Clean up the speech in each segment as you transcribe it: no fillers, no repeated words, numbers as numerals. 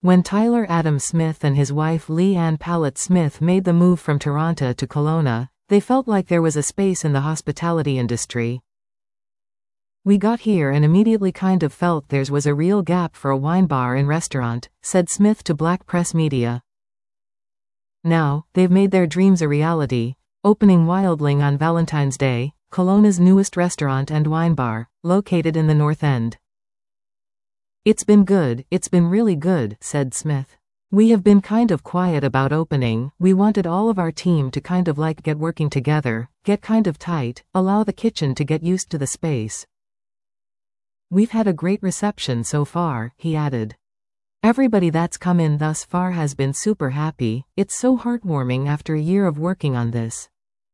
When Tyler Adam Smith and his wife Leigh Ann Pallett Smith made the move from Toronto to Kelowna, they felt like there was a space in the hospitality industry. "We got here and immediately kind of felt there was a real gap for a wine bar and restaurant," said Smith to Black Press Media. Now, they've made their dreams a reality, opening Wildling on Valentine's Day, Kelowna's newest restaurant and wine bar, located in the North End. "It's been really good," said Smith. "We have been kind of quiet about opening. We wanted all of our team to kind of like get working together, get kind of tight, allow the kitchen to get used to the space. We've had a great reception so far," he added. "Everybody that's come in thus far has been super happy. It's so heartwarming after a year of working on this."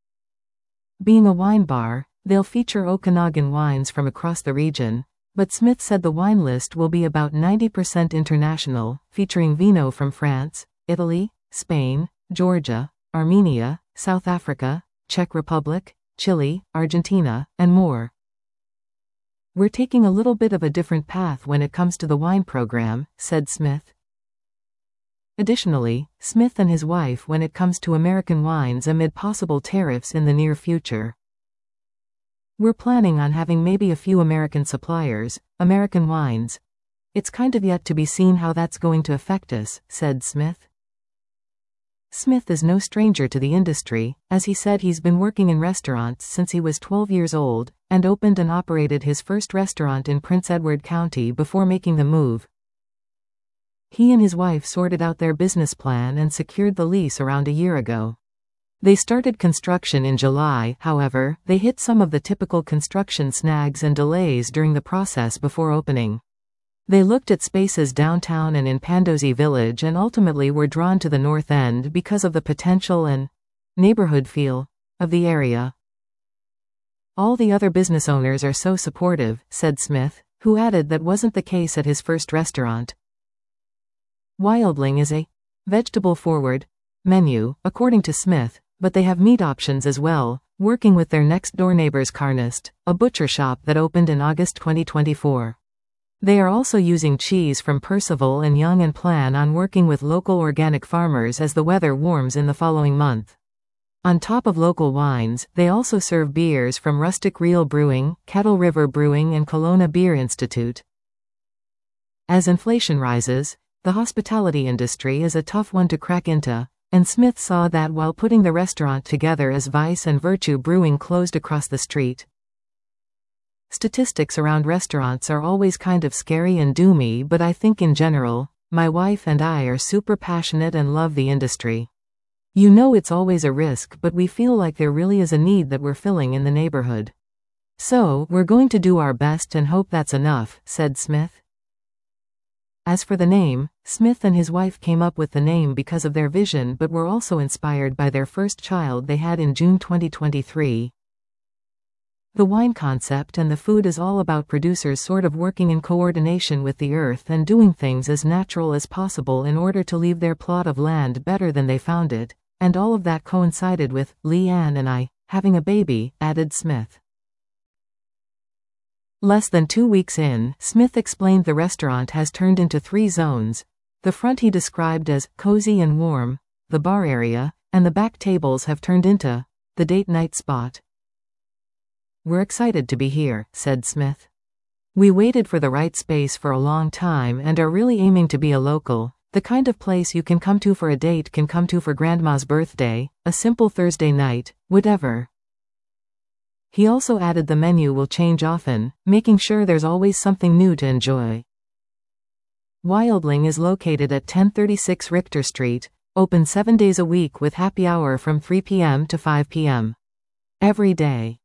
Being a wine bar, they'll feature Okanagan wines from across the region, but Smith said the wine list will be about 90% international, featuring Vino from France, Italy, Spain, Georgia, Armenia, South Africa, Czech Republic, Chile, Argentina, and more. "We're taking a little bit of a different path when it comes to the wine program," said Smith. Additionally, Smith and his wife when it comes to American wines amid possible tariffs in the near future. "We're planning on having maybe a few American suppliers, American wines. It's kind of yet to be seen how that's going to affect us," said Smith. Smith is no stranger to the industry, as he said he's been working in restaurants since he was 12 years old, and opened and operated his first restaurant in Prince Edward County before making the move. He and his wife sorted out their business plan and secured the lease around a year ago. They started construction in July, however, they hit some of the typical construction snags and delays during the process before opening. They looked at spaces downtown and in Pandosy Village and ultimately were drawn to the North End because of the potential and neighborhood feel of the area. "All the other business owners are so supportive," said Smith, who added that wasn't the case at his first restaurant. Wildling is a vegetable-forward menu, according to Smith, but they have meat options as well, working with their next-door neighbors Carnist, a butcher shop that opened in August 2024. They are also using cheese from Percival and Young and plan on working with local organic farmers as the weather warms in the following month. On top of local wines, they also serve beers from Rustic Reel Brewing, Kettle River Brewing and Kelowna Beer Institute. As inflation rises, the hospitality industry is a tough one to crack into, and Smith saw that while putting the restaurant together as Vice and Virtue Brewing closed across the street. "Statistics around restaurants are always kind of scary and doomy, but I think in general, my wife and I are super passionate and love the industry. You know it's always a risk, but we feel like there really is a need that we're filling in the neighborhood. So, we're going to do our best and hope that's enough," said Smith. As for the name, Smith and his wife came up with the name because of their vision but were also inspired by their first child they had in June 2023. The wine concept and the food is all about producers sort of working in coordination with the earth and doing things as natural as possible in order to leave their plot of land better than they found it, and all of that coincided with Leigh Ann and I having a baby, added Smith. Less than 2 weeks in, Smith explained the restaurant has turned into 3 zones. The front he described as cozy and warm, the bar area, and the back tables have turned into the date night spot. "We're excited to be here," said Smith. "We waited for the right space for a long time and are really aiming to be a local, the kind of place you can come to for a date, can come to for grandma's birthday, a simple Thursday night, whatever." He also added the menu will change often, making sure there's always something new to enjoy. Wildling is located at 1036 Richter Street, open 7 days a week with happy hour from 3 p.m. to 5 p.m. every day.